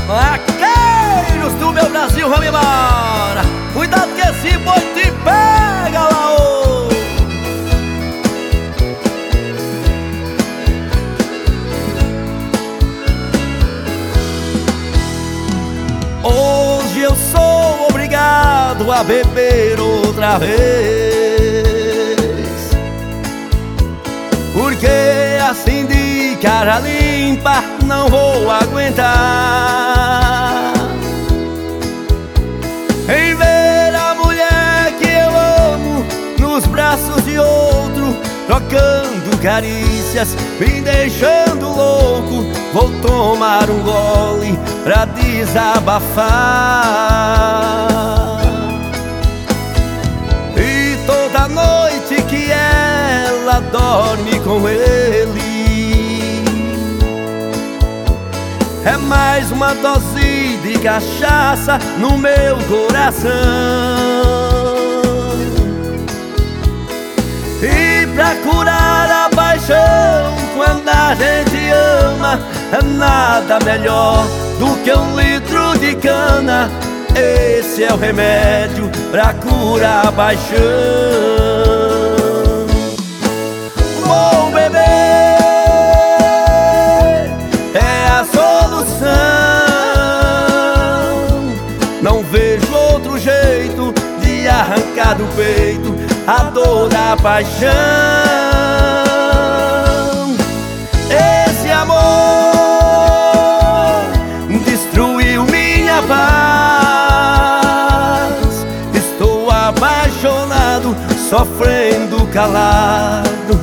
Vaqueiros do meu Brasil, vamos embora. Cuidado que esse boi te pega lá, ô. Hoje eu sou obrigado a beber outra vez, porque assim de cara limpa não vou aguentar. Em ver a mulher que eu amo nos braços de outro, trocando carícias, me deixando louco, vou tomar um gole pra desabafar. E toda noite que ela dorme com ele, é mais uma dose de cachaça no meu coração. E pra curar a paixão, quando a gente ama, é nada melhor do que um litro de cana. Esse é o remédio pra curar a paixão. Vou beber, é a solução. Não vejo outro jeito de arrancar do peito a dor da paixão. Esse amor destruiu minha paz. Estou apaixonado, sofrendo calado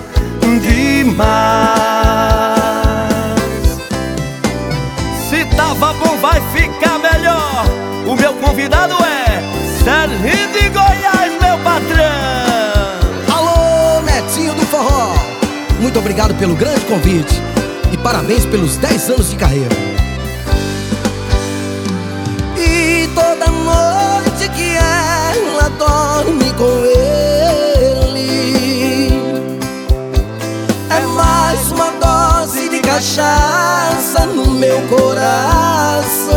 demais. Se tava bom vai ficar melhor. O meu convidado é Serginho de Goiás, meu patrão. Alô, Netinho do Forró, muito obrigado pelo grande convite e parabéns pelos 10 anos de carreira. E toda noite que ela dorme com ele, é mais uma dose de cachaça no meu coração.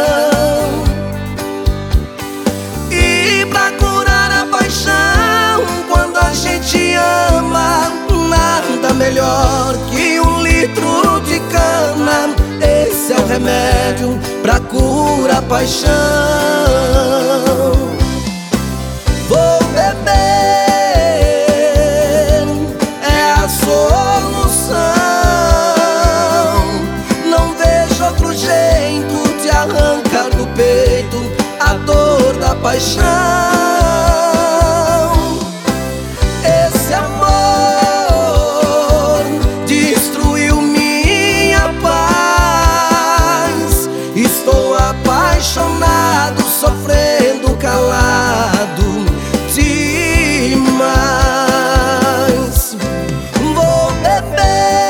E pra curar a paixão, quando a gente ama, nada melhor que um litro de cana. Esse é o remédio pra curar a paixão. Vou beber, é a solução. Não vejo outro jeito de arrancar do peito a dor da paixão. Esse amor destruiu minha paz. Estou apaixonado, sofrendo calado demais. Vou beber,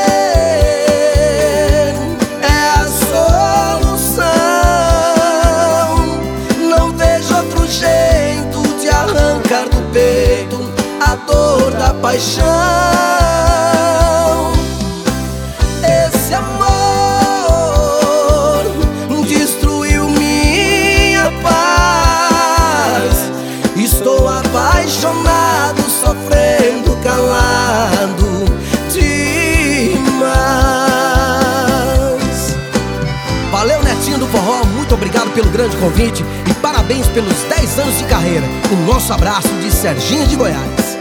é a solução. Não vejo outro jeito de arrancar do peito a dor da paixão. Esse amor destruiu minha paz. Estou apaixonado, sofrendo calado demais. Valeu, Netinho do Forró, muito obrigado pelo grande convite e parabéns pelos 10 anos de carreira. O nosso abraço de Serginho de Goiás.